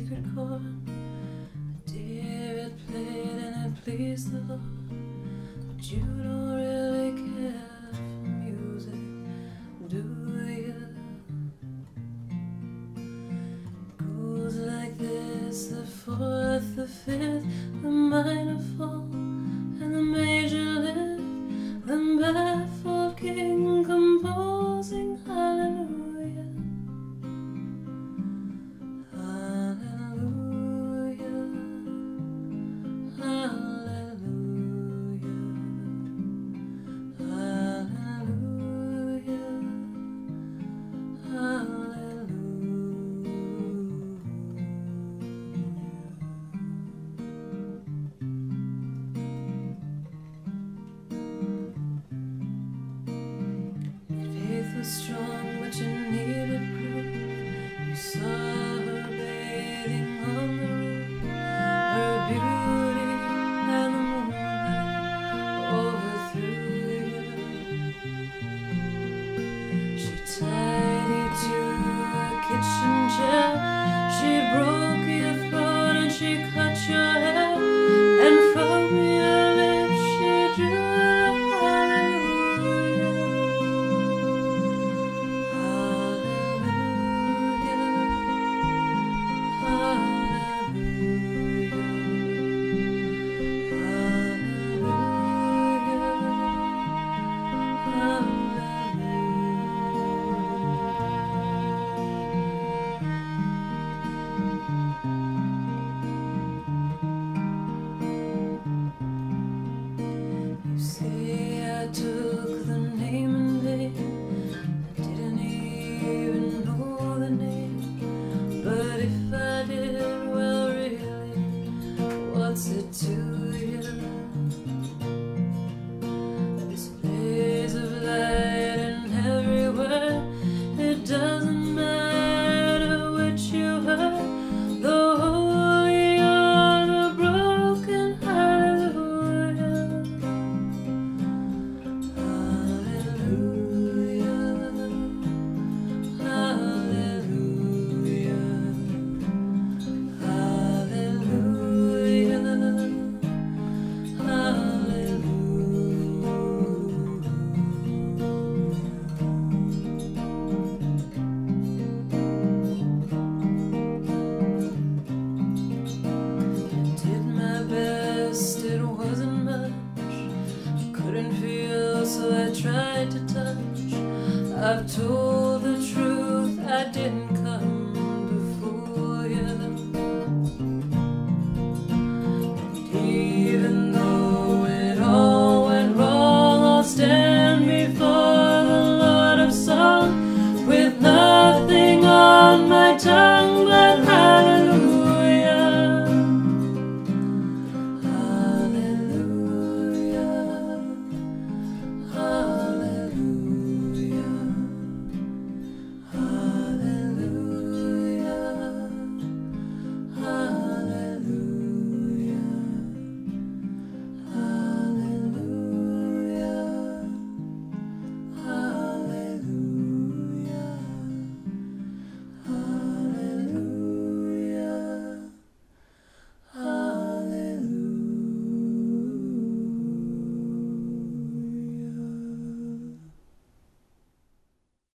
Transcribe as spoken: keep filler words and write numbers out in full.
sacred chord. Dear, it played and it pleased the Lord. But you don't really care for music, do you? Goes like this: the fourth, the fifth, the minor fall, and the major lift. The baffled king composing hallelujah, hallelujah, hallelujah, hallelujah, hallelujah. Faith was strong, but you needed proof. You saw her bathing on the roof, her beauty and the moonlight overthrew you. She tied you to a kitchen chair, she broke your throat and she cut your hair, and from your lips she drew a hallelujah. You say I took the name in vain, I didn't even know the name. But if I did, well really, what's it to you? This blaze of light and everywhere, it doesn't matter which you heard, the holy or the broken hallelujah, hallelujah, hallelujah, hallelujah, did my best, it wasn't much. I couldn't feel, so I tried to touch. I've told